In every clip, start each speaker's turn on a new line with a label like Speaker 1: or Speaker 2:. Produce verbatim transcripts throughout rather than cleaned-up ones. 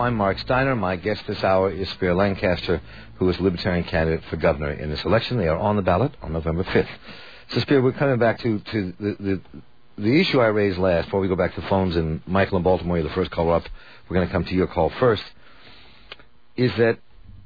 Speaker 1: I'm Mark Steiner. My guest this hour is Spiro Lancaster, who is a Libertarian candidate for governor in this election. They are on the ballot on November fifth. So, Spiro, we're coming back to, to the, the the issue I raised last, before we go back to phones, and Michael in Baltimore, you're the first caller up. We're going to come to your call first, is that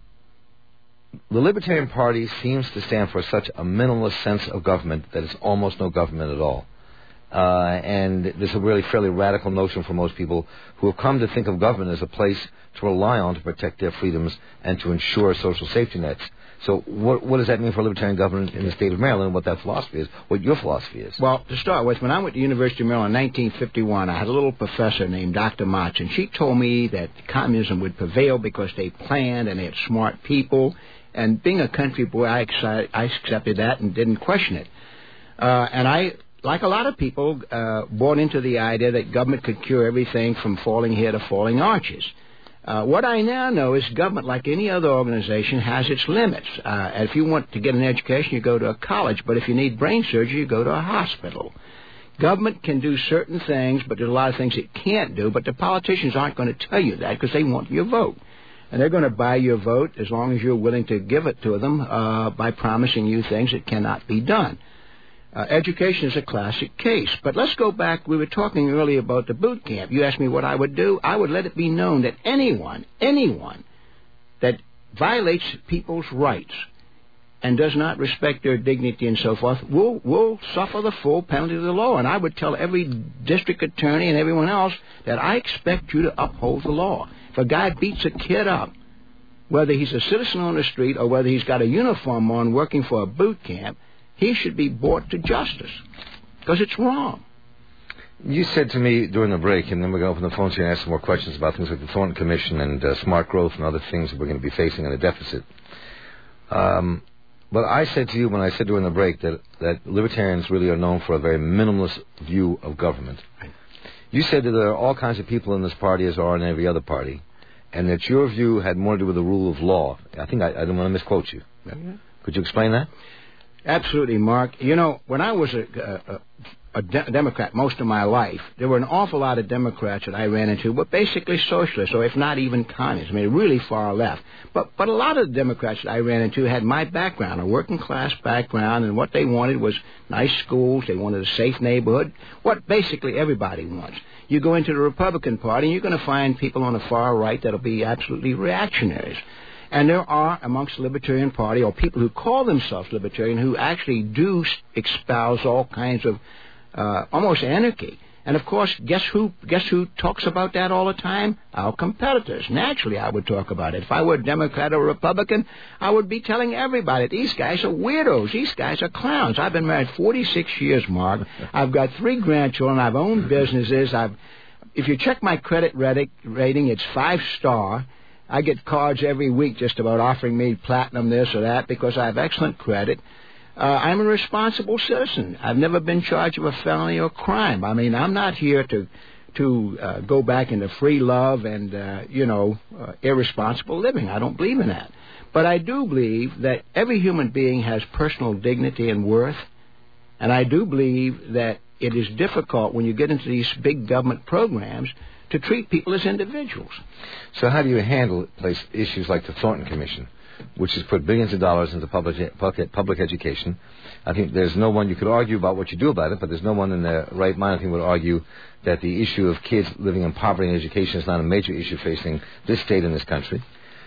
Speaker 1: the Libertarian Party seems to stand for such a minimalist sense of government that it's almost no government at all. Uh, and there's a really fairly radical notion for most people who have come to think of government as a place to rely on to protect their freedoms and to ensure social safety nets. So what, what does that mean for libertarian government in the state of Maryland, what that philosophy is, what your philosophy is?
Speaker 2: Well, to start with, when I went to the University of Maryland in nineteen fifty-one, I had a little professor named Doctor Motz, and she told me that communism would prevail because they planned and they had smart people. And being a country boy, I, exci- I accepted that and didn't question it. Uh, and I... Like a lot of people, uh, bought into the idea that government could cure everything from falling hair to falling arches. Uh, what I now know is government, like any other organization, has its limits. Uh, if you want to get an education, you go to a college. But if you need brain surgery, you go to a hospital. Government can do certain things, but there's a lot of things it can't do. But the politicians aren't going to tell you that because they want your vote. And they're going to buy your vote as long as you're willing to give it to them uh, by promising you things that cannot be done. Uh, education is a classic case. But let's go back. We were talking earlier about the boot camp. You asked me what I would do. I would let it be known that anyone, anyone that violates people's rights and does not respect their dignity and so forth will, will suffer the full penalty of the law. And I would tell every district attorney and everyone else that I expect you to uphold the law. If a guy beats a kid up, whether he's a citizen on the street or whether he's got a uniform on working for a boot camp, he should be brought to justice, because it's wrong.
Speaker 1: You said to me during the break, and then we're going to open the phones here and ask some more questions about things like the Thornton Commission and uh, smart growth and other things that we're going to be facing in a deficit. Um, but I said to you when I said during the break that, that libertarians really are known for a very minimalist view of government. Right. You said that there are all kinds of people in this party as there are in every other party, and that your view had more to do with the rule of law. I think I, I don't want to misquote you. Mm-hmm. Could you explain that?
Speaker 2: Absolutely, Mark. You know, when I was a, a, a de- Democrat most of my life, there were an awful lot of Democrats that I ran into, but basically socialists, or if not even communists. I mean, really far left. But but a lot of the Democrats that I ran into had my background, a working class background, and what they wanted was nice schools. They wanted a safe neighborhood. What basically everybody wants. You go into the Republican Party, and you're going to find people on the far right that'll be absolutely reactionaries. And there are, amongst the Libertarian Party, or people who call themselves Libertarian, who actually do espouse all kinds of uh, almost anarchy. And, of course, guess who guess who talks about that all the time? Our competitors. Naturally, I would talk about it. If I were a Democrat or Republican, I would be telling everybody, these guys are weirdos. These guys are clowns. I've been married forty-six years, Mark. I've got three grandchildren. I've owned businesses. I've, if you check my credit rating, it's five-star. I get cards every week just about offering me platinum this or that because I have excellent credit. Uh, I'm a responsible citizen. I've never been charged with a felony or crime. I mean, I'm not here to to uh, go back into free love and, uh, you know, uh, irresponsible living. I don't believe in that. But I do believe that every human being has personal dignity and worth. And I do believe that it is difficult when you get into these big government programs to treat people as individuals.
Speaker 1: So how do you handle place issues like the Thornton Commission, which has put billions of dollars into public, public, public education? I think there's no one, you could argue about what you do about it, but there's no one in their right mind, I think, would argue that the issue of kids living in poverty and education is not a major issue facing this state and this country.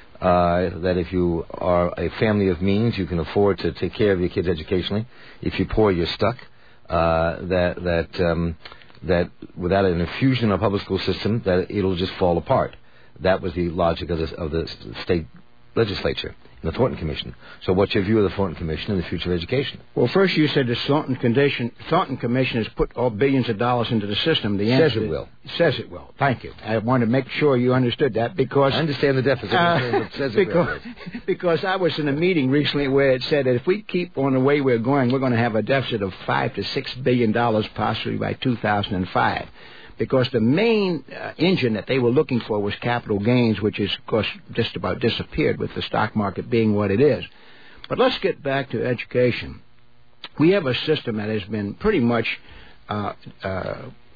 Speaker 1: Uh, that if you are a family of means, you can afford to take care of your kids educationally. If you're poor, you're stuck. Uh, that, that, um, that without an infusion of a public school system, that it'll just fall apart. That was the logic of, this, of the state legislature in the Thornton Commission. So what's your view of the Thornton Commission and the future of education?
Speaker 2: Well, first you said the Thornton Commission, Thornton Commission has put all billions of dollars into the system. The
Speaker 1: answer says it will.
Speaker 2: Says it will. Thank you. I wanted to make sure you understood that because...
Speaker 1: I understand the deficit. Uh, says it
Speaker 2: because,
Speaker 1: will.
Speaker 2: because I was in a meeting recently where it said that if we keep on the way we're going, we're going to have a deficit of five to six billion dollars possibly by two thousand five. Because the main uh, engine that they were looking for was capital gains, which is, of course, just about disappeared with the stock market being what it is. But let's get back to education. We have a system that has been pretty much uh, uh,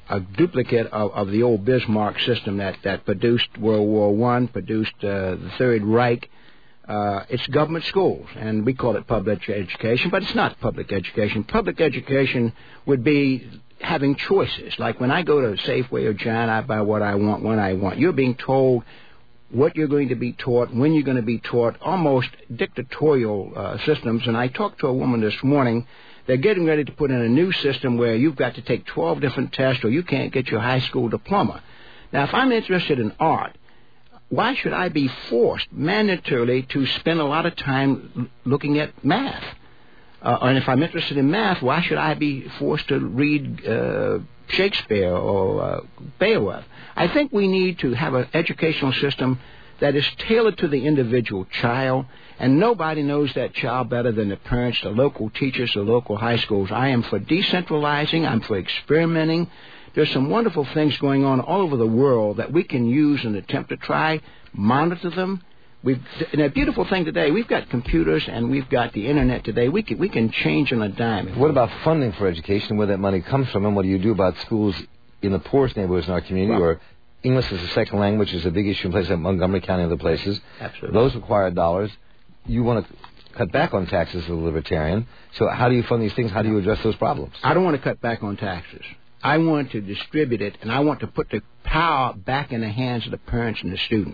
Speaker 2: a duplicate of, of the old Bismarck system that, that produced World War One, produced uh, the Third Reich. Uh, it's government schools, and we call it public education, but it's not public education. Public education would be having choices. Like when I go to Safeway or Giant, I buy what I want, when I want. You're being told what you're going to be taught, when you're going to be taught, almost dictatorial uh, systems. And I talked to a woman this morning. They're getting ready to put in a new system where you've got to take twelve different tests or you can't get your high school diploma. Now, if I'm interested in art, why should I be forced mandatorily to spend a lot of time looking at math? Uh, and if I'm interested in math, why should I be forced to read uh, Shakespeare or uh, Beowulf? I think we need to have an educational system that is tailored to the individual child, and nobody knows that child better than the parents, the local teachers, the local high schools. I am for decentralizing. I'm for experimenting. There's some wonderful things going on all over the world that we can use and attempt to try, monitor them. We've, and a beautiful thing today, we've got computers and we've got the Internet today. We can, we can change on a dime.
Speaker 1: What about funding for education, where that money comes from, and what do you do about schools in the poorest neighborhoods in our community, well, where English as a second language is a big issue in places like Montgomery County and other places?
Speaker 2: Absolutely.
Speaker 1: Those require dollars. You want to cut back on taxes as a libertarian. So how do you fund these things? How do you address those problems?
Speaker 2: I don't want to cut back on taxes. I want to distribute it, and I want to put the power back in the hands of the parents and the student.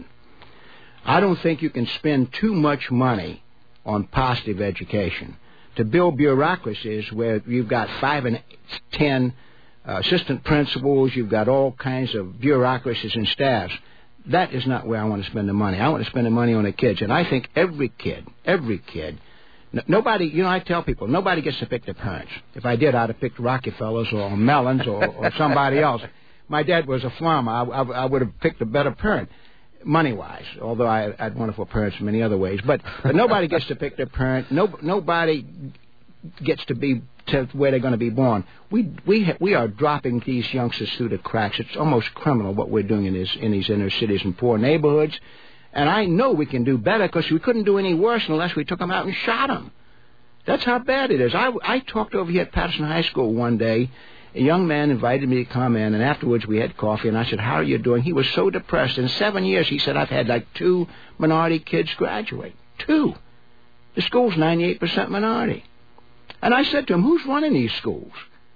Speaker 2: I don't think you can spend too much money on positive education. To build bureaucracies where you've got five and ten uh, assistant principals, you've got all kinds of bureaucracies and staffs, that is not where I want to spend the money. I want to spend the money on the kids, and I think every kid, every kid, nobody, you know, I tell people, nobody gets to pick their parents. If I did, I'd have picked Rockefellers or Mellons or, or somebody else. My dad was a farmer. I, I, I would have picked a better parent, money-wise, although I had wonderful parents in many other ways. But, but nobody gets to pick their parent. No, nobody gets to be to where they're going to be born. We we ha- we are dropping these youngsters through the cracks. It's almost criminal what we're doing in, this, in these inner cities and poor neighborhoods. And I know we can do better because we couldn't do any worse unless we took them out and shot them. That's how bad it is. I, I talked over here at Patterson High School one day. A young man invited me to come in, and afterwards we had coffee, and I said, how are you doing? He was so depressed. In seven years, he said, I've had like two minority kids graduate. Two. The school's ninety-eight percent minority. And I said to him, who's running these schools?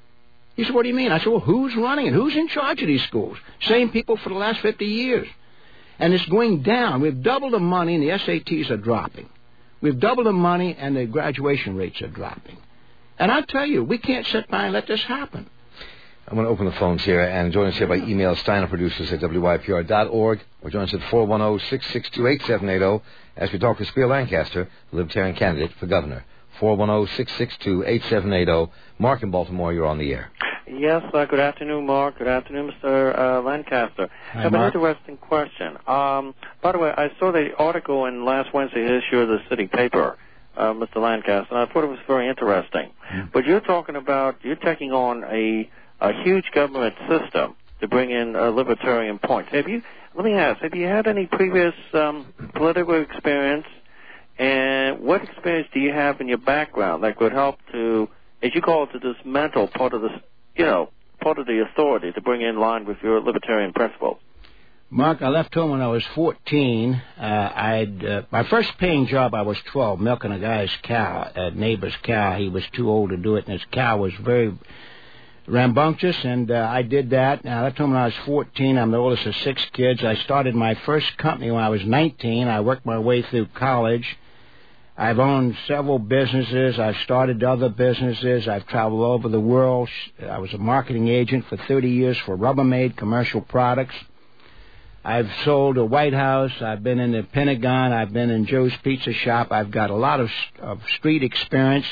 Speaker 2: He said, what do you mean? I said, well, who's running it? Who's in charge of these schools? Same people for the last fifty years. And it's going down. We've doubled the money, and the S A Ts are dropping. We've doubled the money, and the graduation rates are dropping. And I tell you, we can't sit by and let this happen.
Speaker 1: I'm going to open the phones here, and join us here by email, Steiner Producers at W Y P R dot org, or join us at four one zero, six six two, eight seven eight zero as we talk to Spear Lancaster, the Libertarian candidate for governor. four one zero, six six two, eight seven eight zero. Mark in Baltimore, you're on the air.
Speaker 3: Yes, uh, good afternoon, Mark. Good afternoon, Mister Uh, Lancaster.
Speaker 2: Hi,
Speaker 3: I have
Speaker 2: Mark.
Speaker 3: an interesting question. Um, by the way, I saw the article in last Wednesday's issue of the City Paper, uh, Mister Lancaster, and I thought it was very interesting. Mm. But you're talking about, you're taking on a, a huge government system to bring in uh, libertarian points. Have you, let me ask, have you had any previous um, political experience, and what experience do you have in your background that could help to, as you call it, to dismantle part of the, you know, part of the authority to bring in line with your libertarian principles?
Speaker 2: Mark, I left home when I was fourteen. Uh, I'd uh, my first paying job, I was twelve, milking a guy's cow, a neighbor's cow. He was too old to do it, and his cow was very rambunctious, and uh, I did that. I left home when I was fourteen. I'm the oldest of six kids. I started my first company when I was nineteen. I worked my way through college. I've owned several businesses. I've started other businesses. I've traveled all over the world. I was a marketing agent for thirty years for Rubbermaid commercial products. I've sold a White House. I've been in the Pentagon. I've been in Joe's Pizza Shop. I've got a lot of, of street experience.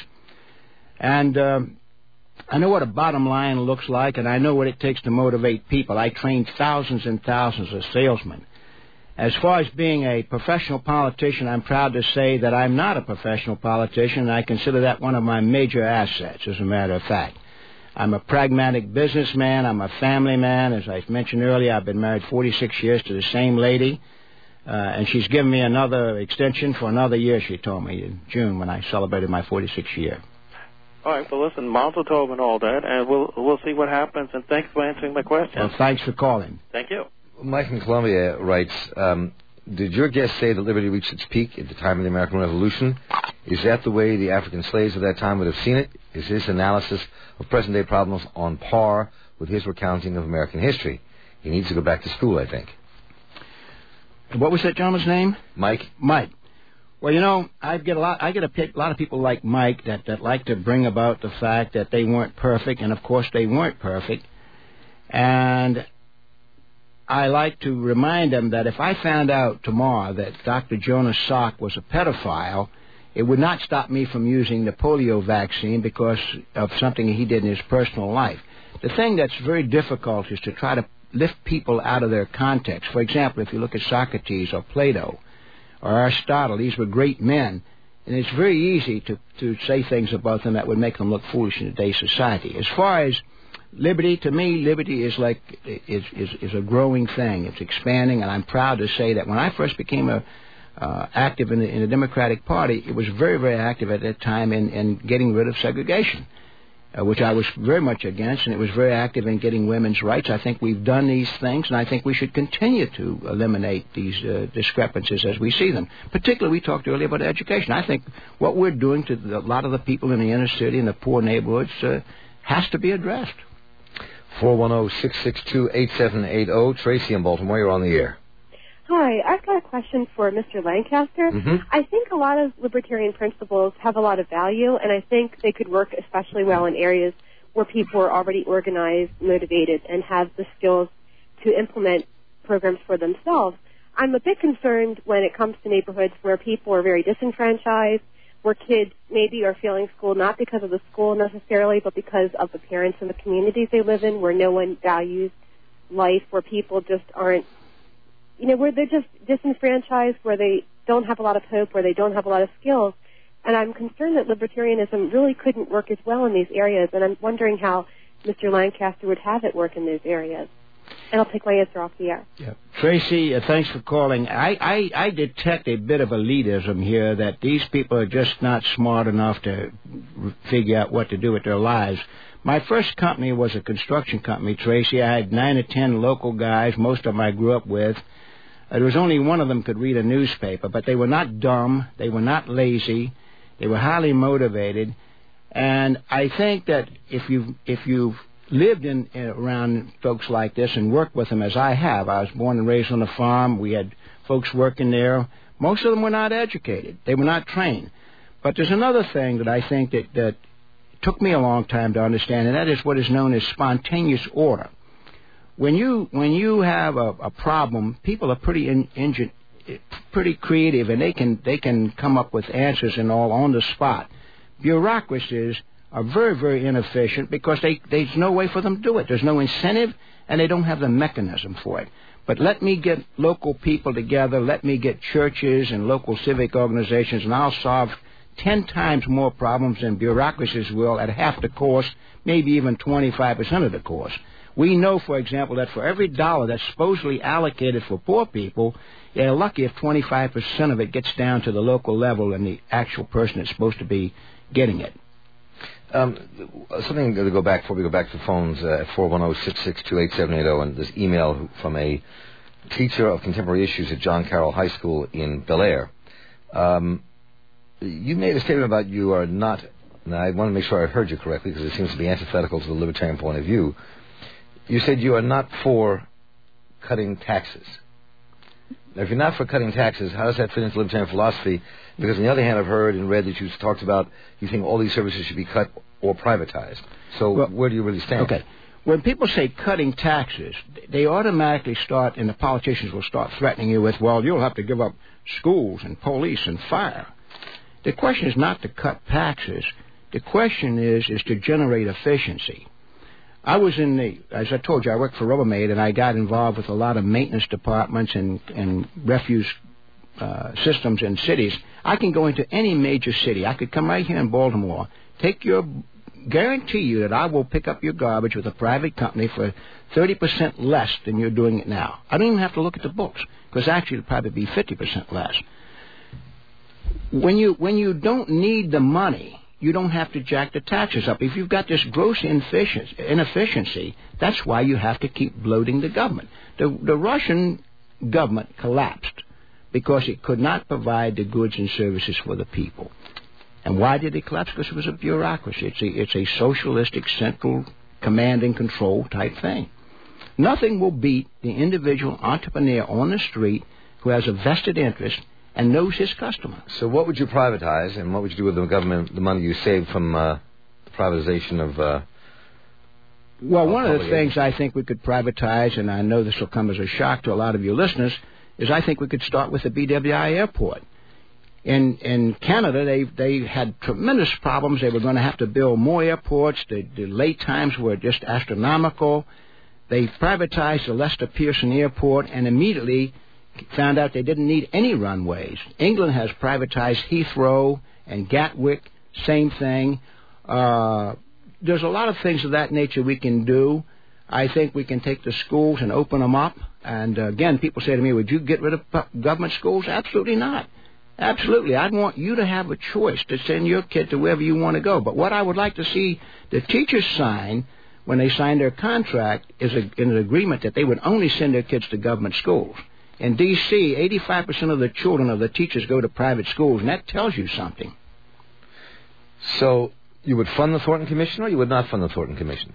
Speaker 2: And um, I know what a bottom line looks like, and I know what it takes to motivate people. I trained thousands and thousands of salesmen. As far as being a professional politician, I'm proud to say that I'm not a professional politician, and I consider that one of my major assets, as a matter of fact. I'm a pragmatic businessman. I'm a family man. As I mentioned earlier, I've been married forty-six years to the same lady, uh, and she's given me another extension for another year, she told me, in June when I celebrated my forty-sixth year.
Speaker 3: All right, well, listen, Mazel Tov and all that, and we'll we'll see what happens, and thanks for answering my question.
Speaker 2: Well, thanks for calling.
Speaker 3: Thank you.
Speaker 1: Mike in Columbia writes, um, did your guest say that liberty reached its peak at the time of the American Revolution? Is that the way the African slaves of that time would have seen it? Is his analysis of present-day problems on par with his recounting of American history? He needs to go back to school, I think.
Speaker 2: What was that gentleman's name?
Speaker 1: Mike.
Speaker 2: Mike. Well, you know, I get a lot. I get a, a lot of people like Mike that, that like to bring about the fact that they weren't perfect, and of course they weren't perfect. And I like to remind them that if I found out tomorrow that Doctor Jonas Salk was a pedophile, it would not stop me from using the polio vaccine because of something he did in his personal life. The thing that's very difficult is to try to lift people out of their context. For example, if you look at Socrates or Plato or Aristotle, these were great men, and it's very easy to, to say things about them that would make them look foolish in today's society. As far as liberty, to me, liberty is like is, is is a growing thing. It's expanding, and I'm proud to say that when I first became a uh, active in the, in the Democratic Party, it was very, very active at that time in, in getting rid of segregation, uh, which I was very much against, and it was very active in getting women's rights. I think we've done these things, and I think we should continue to eliminate these uh, discrepancies as we see them. Particularly, we talked earlier about education. I think what we're doing to the, a lot of the people in the inner city and the poor neighborhoods uh, has to be addressed.
Speaker 1: four one zero, six six two, eight seven eight zero. Tracy in Baltimore, you're on the air.
Speaker 4: Hi, I've got a question for Mister Lancaster.
Speaker 1: Mm-hmm.
Speaker 4: I think a lot of libertarian principles have a lot of value, and I think they could work especially well in areas where people are already organized, motivated, and have the skills to implement programs for themselves. I'm a bit concerned when it comes to neighborhoods where people are very disenfranchised, where kids maybe are failing school not because of the school necessarily, but because of the parents and the communities they live in, where no one values life, where people just aren't, you know, where they're just disenfranchised, where they don't have a lot of hope, where they don't have a lot of skills. And I'm concerned that libertarianism really couldn't work as well in these areas, and I'm wondering how Mister Lancaster would have it work in those areas. And I'll take my answer off the air.
Speaker 2: Yeah. Tracy, uh, thanks for calling. I, I, I detect a bit of elitism here, that these people are just not smart enough to r- figure out what to do with their lives. My first company was a construction company, Tracy. I had nine or ten local guys, most of them I grew up with. Uh, there was only one of them could read a newspaper, but they were not dumb. They were not lazy. They were highly motivated. And I think that if you've, if you've lived in, in around folks like this and worked with them as I have. I was born and raised on a farm. We had folks working there. Most of them were not educated. They were not trained. But there's another thing that I think that, that took me a long time to understand, and that is what is known as spontaneous order. When you when you have a, a problem, people are pretty in, in, pretty creative, and they can they can come up with answers and all on the spot. Bureaucracies are very, very inefficient because they, there's no way for them to do it. There's no incentive, and they don't have the mechanism for it. But let me get local people together, let me get churches and local civic organizations, and I'll solve ten times more problems than bureaucracies will at half the cost, maybe even twenty-five percent of the cost. We know, for example, that for every dollar that's supposedly allocated for poor people, they're lucky if twenty-five percent of it gets down to the local level and the actual person that's supposed to be getting it.
Speaker 1: Um, something to go back before we go back to the phones uh, at four one zero, six six two, eight seven eight zero, and this email from a teacher of contemporary issues at John Carroll High School in Bel Air. Um, you made a statement about you are not, and I want to make sure I heard you correctly because it seems to be antithetical to the libertarian point of view. You said you are not for cutting taxes. Now, if you're not for cutting taxes, how does that fit into libertarian philosophy? Because on the other hand, I've heard and read that you've talked about you think all these services should be cut or privatized. So well, where do you really stand?
Speaker 2: Okay. When people say cutting taxes, they automatically start, and the politicians will start threatening you with, well, you'll have to give up schools and police and fire. The question is not to cut taxes. The question is, is to generate efficiency. I was in the, as I told you, I worked for Rubbermaid, and I got involved with a lot of maintenance departments and, and refuse uh, systems in cities. I can go into any major city. I could come right here in Baltimore, take your, guarantee you that I will pick up your garbage with a private company for thirty percent less than you're doing it now. I don't even have to look at the books, because actually it'll probably be fifty percent less. When you, when you don't need the money, you don't have to jack the taxes up. If you've got this gross inefficiency, that's why you have to keep bloating the government. The, the Russian government collapsed because it could not provide the goods and services for the people. And why did it collapse? Because it was a bureaucracy. It's a, it's a socialistic, central command and control type thing. Nothing will beat the individual entrepreneur on the street who has a vested interest and knows his customer.
Speaker 1: So what would you privatize, and what would you do with the government, the money you saved from uh, the privatization of... Uh,
Speaker 2: well, one of the things I think we could privatize, and I know this will come as a shock to a lot of your listeners, is I think we could start with the B W I airport. In in Canada, they they had tremendous problems. They were going to have to build more airports. The, the late times were just astronomical. They privatized the Lester Pearson Airport and immediately found out they didn't need any runways. England has privatized Heathrow and Gatwick, same thing. Uh, there's a lot of things of that nature we can do. I think we can take the schools and open them up. And uh, again, people say to me, would you get rid of government schools? Absolutely not. Absolutely. I'd want you to have a choice to send your kid to wherever you want to go. But what I would like to see the teachers sign when they sign their contract is a, an agreement that they would only send their kids to government schools. In D C, eighty-five percent of the children of the teachers go to private schools, and that tells you something.
Speaker 1: So you would fund the Thornton Commission, or you would not fund the Thornton Commission?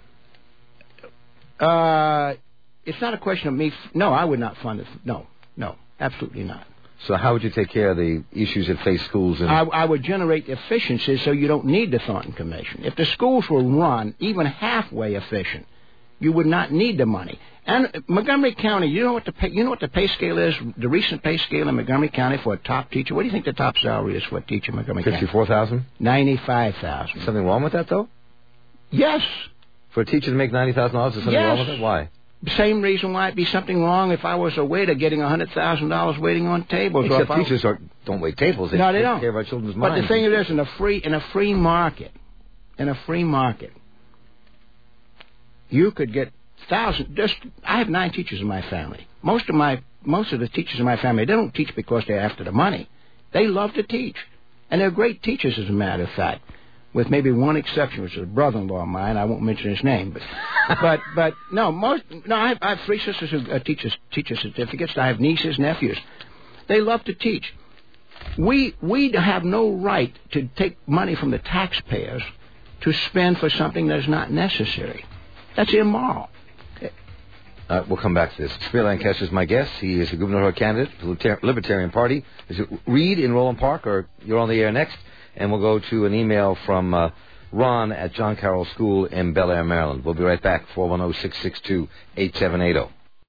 Speaker 2: Uh, it's not a question of me. F- no, I would not fund it. No, no, absolutely not.
Speaker 1: So how would you take care of the issues that face schools? In-
Speaker 2: I, I would generate efficiencies so you don't need the Thornton Commission. If the schools were run even halfway efficient, you would not need the money. And Montgomery County, you know what the pay, you know what the pay scale is? The recent pay scale in Montgomery County for a top teacher. What do you think the top salary is for a teacher in Montgomery County?
Speaker 1: Fifty-four thousand.
Speaker 2: Ninety-five thousand.
Speaker 1: Something wrong with that, though?
Speaker 2: Yes.
Speaker 1: For a teacher to make ninety thousand dollars, is something
Speaker 2: yes.
Speaker 1: wrong with it? Why?
Speaker 2: Same reason why it'd be something wrong if I was a waiter getting a hundred thousand dollars waiting on tables.
Speaker 1: Except
Speaker 2: or if
Speaker 1: teachers are, don't wait tables. They
Speaker 2: no, they
Speaker 1: take
Speaker 2: don't.
Speaker 1: care of our children's
Speaker 2: but
Speaker 1: minds.
Speaker 2: But the thing is, in a free in a free market, in a free market, you could get thousands. Just I have nine teachers in my family. Most of my most of the teachers in my family, they don't teach because they're after the money. They love to teach, and they're great teachers, as a matter of fact. With maybe one exception, which is a brother-in-law of mine. I won't mention his name, but but but no, most no. I have, I have three sisters who uh, teach teacher certificates. I have nieces, nephews. They love to teach. We we have no right to take money from the taxpayers to spend for something that is not necessary. That's immoral.
Speaker 1: Uh, we'll come back to this. Spear Lancaster is my guest. He is a gubernatorial candidate for the Libertarian Party. Is it Reed in Roland Park, or you're on the air next? And we'll go to an email from uh, Ron at John Carroll School in Bel Air, Maryland. We'll be right back, four one zero, six six two, eight seven eight zero.